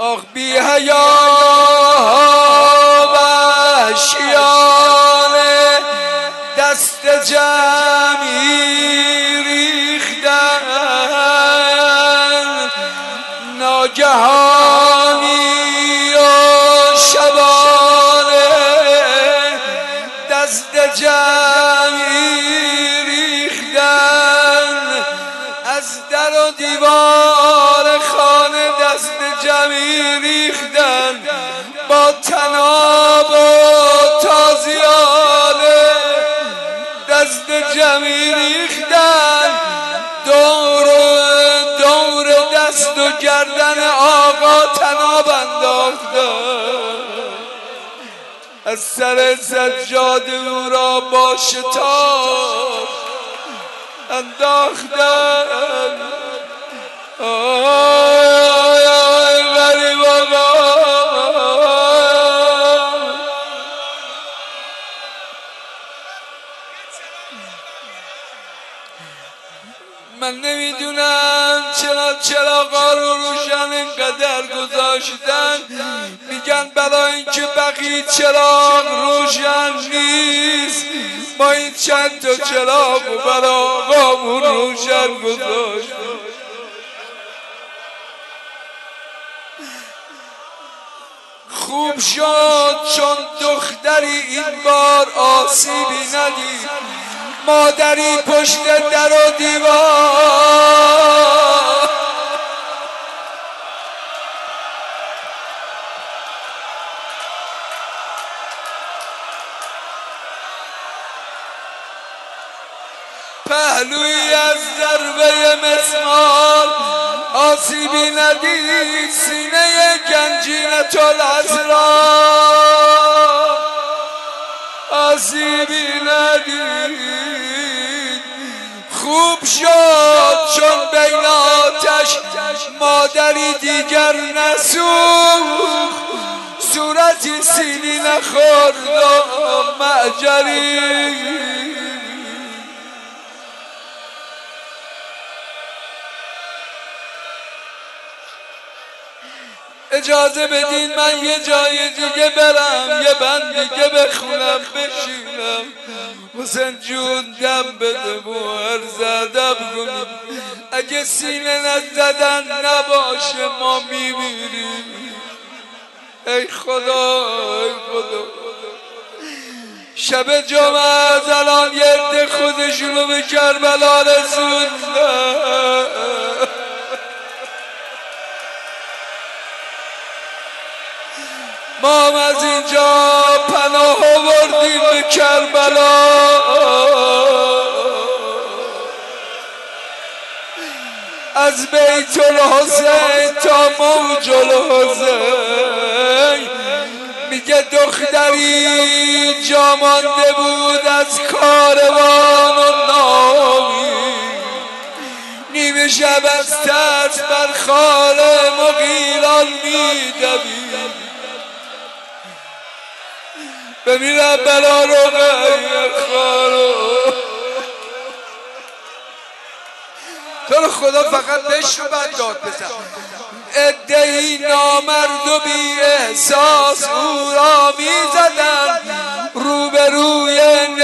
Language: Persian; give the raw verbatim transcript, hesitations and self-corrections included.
آخ بی حیا وحشیانه دست جمعی ریختن، ناگهانی و شبانه دست جمعی ریختن، از در و دیوار خانه دست جمعی ریختن، با طناب و تازیانه دست جمعی ریختن، دور دور دست و گردن آقا طناب انداختن، از سر سجاده او را با شتاب انداختن. آی آی غریب آقا، من نمیدونم چرا چراغا رو روشن اینقدر گذاشتن، میگن برای اینکه بقیه چراغ روشن نیست، ما این چند تا چراغ رو برای آقامون روشن گذاشتن. خوب شد چون دختری این بار آسیبی ندید، مادری پشت در و دیوار پهلوی از ضربه مسمار آسیبی ندید، سینه گنجینة الاسرار آسیبی ندید. خوب شد چون بین آتش مادری دیگر نسوخت، صورتی سیلی نخورد و معجری. اجازه بدین من یه جای دیگه برم، یه بند دیگه بخونم بشینم، حسین جون دم بده موهر زدم کنیم، اگه سینه نزدن نباشه ما میمیریم. ای خدا ای خدا، شب جمعه از الان یه عده خودشونو به کربلا رسوندن، ما هم از اینجا پناه آوردیم به کربلا. از بیت الحسین تا موج الحسین، میگه دختری جا مانده بود از کاروان و نامی، نیمه شب از ترس بر خاله مغیلان میدوید، بمیرم بلا رو غیر خارو. تو رو خدا فقط بشنو بعد داد بزن. عده‌ای نامرد و بی احساس او را می زدن، روبروی